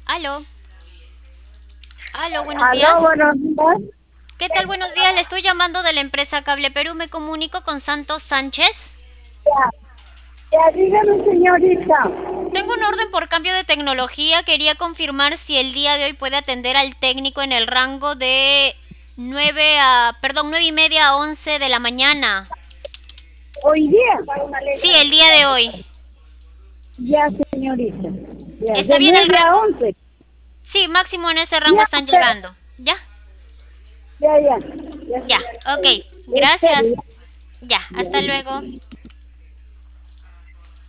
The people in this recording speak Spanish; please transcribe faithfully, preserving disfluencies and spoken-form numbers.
Aló, aló, buenos Aló, días. buenos días. ¿Qué tal? Buenos días. Le estoy llamando de la empresa Cable Perú. Me comunico con Santos Sánchez. Ya, ya, dígame, señorita. Tengo un orden por cambio de tecnología. Quería confirmar si el día de hoy puede atender al técnico en el rango de nueve a, perdón, nueve y media a once de la mañana. Hoy día. Sí, el día de hoy. Ya, señorita. Ya, ¿Está de bien el nueve a rango? once. Sí, máximo en ese rango Ya, están pero- llegando. ¿Ya? ya, ya. Ya, Ya, ok. espere, Gracias. Ya, ya. hasta luego.